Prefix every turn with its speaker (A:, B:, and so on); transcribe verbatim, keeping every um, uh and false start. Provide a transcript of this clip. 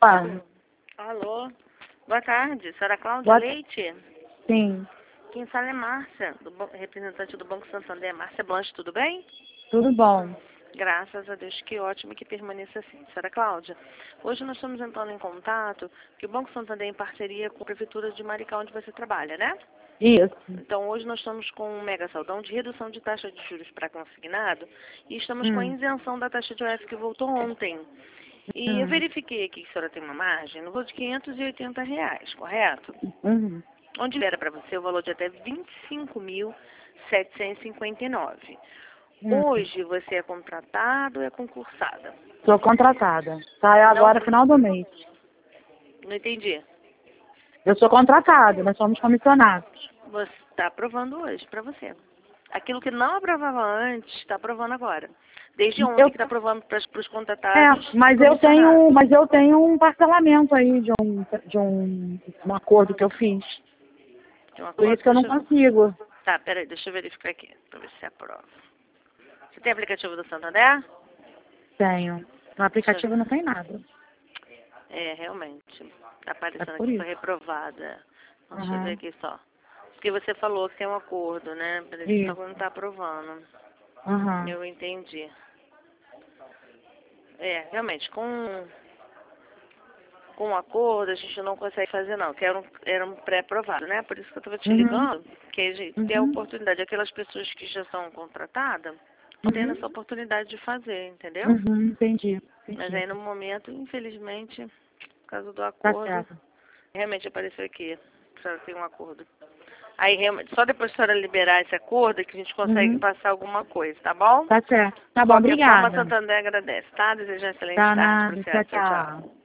A: Ah,
B: Alô, boa tarde, senhora Cláudia
A: boa...
B: Leite?
A: Sim,
B: Quem fala é Márcia, do ban- representante do Banco Santander. Márcia Blanche, tudo bem?
A: tudo bom.
B: Graças a Deus, que ótimo que permaneça assim. Senhora Cláudia, hoje nós estamos entrando em contato que o Banco Santander, em parceria com a Prefeitura de Maricá, onde você trabalha, né?
A: Isso.
B: Então, hoje nós estamos com um mega saldão de redução de taxa de juros para consignado e estamos com a
A: Hum,
B: isenção da taxa de O F que voltou ontem. E eu
A: hum,
B: verifiquei aqui que a senhora tem uma margem no valor de quinhentos e oitenta reais, correto?
A: uhum,
B: Onde era para você o valor de até vinte e cinco mil setecentos e cinquenta e nove.
A: hum.
B: Hoje você é contratado ou é concursada?
A: Sou contratada. Sai
B: Não,
A: agora, final do mês.
B: não entendi.
A: Eu sou contratada, nós somos comissionados.
B: Você está aprovando hoje para você. Aquilo que não aprovava antes, está aprovando agora. Desde ontem
A: Eu,
B: que está aprovando para os
A: é,
B: contratados e
A: mas eu
B: comissionados.
A: tenho, mas eu tenho um parcelamento aí de um, de um, um acordo que eu fiz.
B: Tem um
A: Por
B: acordo?
A: isso que eu não
B: Deixa eu...
A: consigo.
B: Tá, peraí, deixa eu verificar aqui, para ver se aprova. Você tem aplicativo do Santander?
A: Tenho. No
B: Deixa eu...
A: aplicativo não tem nada.
B: É, realmente. Tá
A: É
B: aparecendo
A: por
B: aqui que foi
A: isso.
B: reprovada. Então, deixa eu ver
A: Uhum.
B: aqui só. Porque você falou que tem um acordo, né? Parece que só
A: Isso.
B: quando tá aprovando.
A: Uhum.
B: Eu entendi. É, realmente, com, com um acordo a gente não consegue fazer não, que era um, era um pré-aprovado, né? Por isso que eu estava te
A: Uhum.
B: ligando, que a gente tem a
A: Uhum.
B: oportunidade, aquelas pessoas que já são contratadas, não tendo
A: Uhum.
B: essa oportunidade de fazer, entendeu?
A: Uhum. Entendi.
B: Mas
A: Entendi.
B: aí no momento, infelizmente, por causa do
A: Tá
B: acordo,
A: certo.
B: realmente apareceu aqui, a senhora tem um acordo. Aí realmente, só depois que a senhora liberar esse acordo é que a gente consegue
A: Uhum.
B: passar alguma coisa, tá bom?
A: Tá certo. Tá
B: De
A: bom,
B: qualquer forma, a
A: obrigada.
B: Santander agradece, tá? Desejo uma excelente
A: Tá
B: tarde para
A: nada.
B: você.
A: Tchau,
B: Tchau,
A: tchau.
B: tchau.